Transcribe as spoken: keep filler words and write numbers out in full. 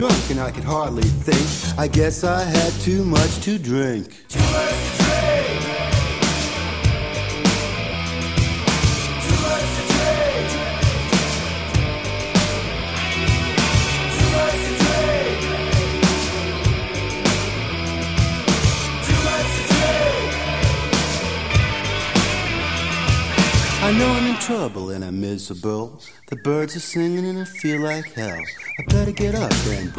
drunk and I could hardly think. I guess I had too much to drink. Too much to drink. Too much to drink. Too much to drink. Too much to drink. I know I'm in trouble and I'm miserable. The birds are singing and I feel like hell. I better get up and